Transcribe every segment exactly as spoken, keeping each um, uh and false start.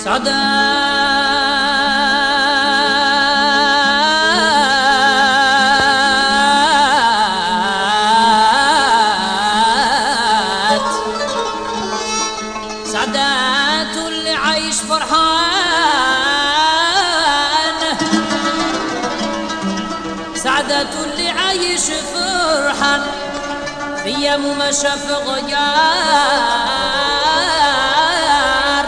سعدات سعدات اللي عايش فرحان، سعدات اللي عايش فرحان في يوم ما شاف غيار.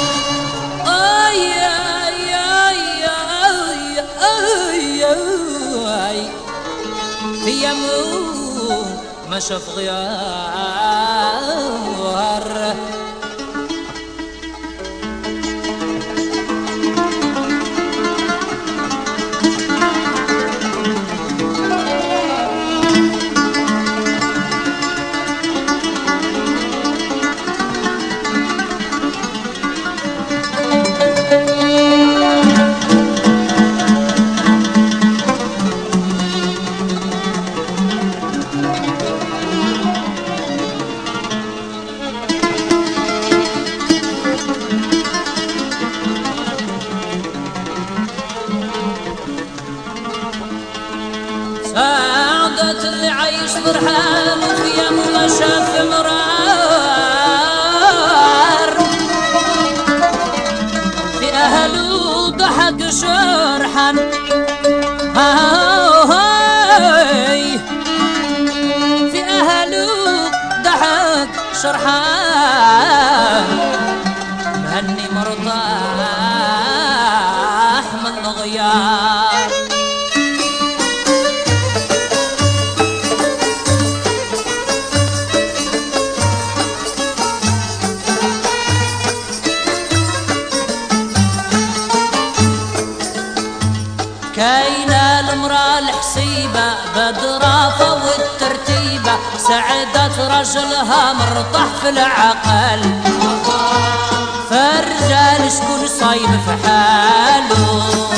اي اي اي اي اي اي في يوم ما شاف غيار. سعدت اللي عايش فرحان في يوم ما شاف مرار، في أهله ضحك شرحان. هاي في أهله ضحك شرحان، مهني مرتاح من الغيار. كاينة المرأة الحسيبة بدرافة والترتيبة، سعدت رجلها مرطح في العقل، فالرجال شكون صايم في حاله.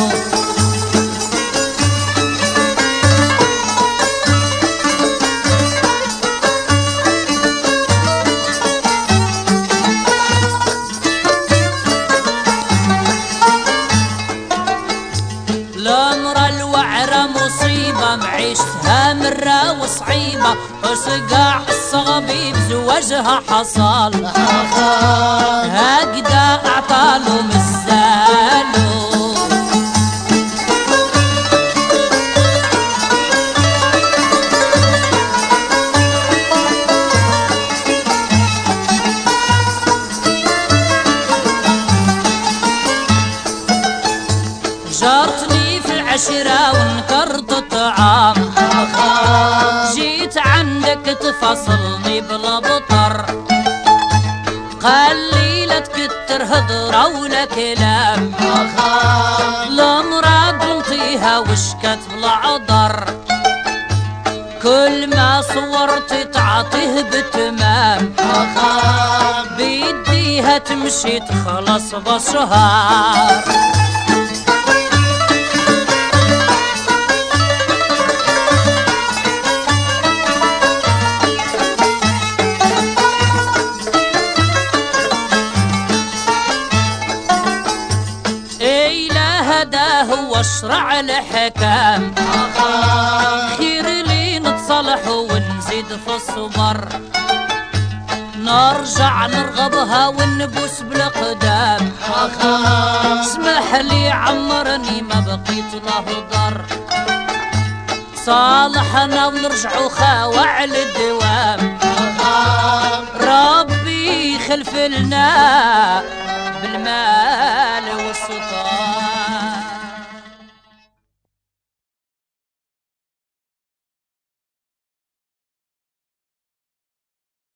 الأمرة الوعرة مصيبة معيشتها مرة وصعيبة، وسقاع الصغبي بزواجها حصل، هكذا أعطالو مزالو. جارتني عشرة ونكرت الطعام، جيت عندك تفصلني بلا بطر، قال لي لا تكتر هضرة ولا كلام، المرأة بنطيها وشكت بلا عذر، كل ما صورتي تعطيه بتمام، بيديها تمشي تخلص بشهر. واشرع الحكام، خير لي نتصالح ونزيد في الصبر، نرجع نرغبها ونبوس بالاقدام، اسمح لي عمرني ما بقيت نهضر، صالحنا ونرجعوا خاوة على الدوام، ربي يخلف لنا بالمال والسلطان.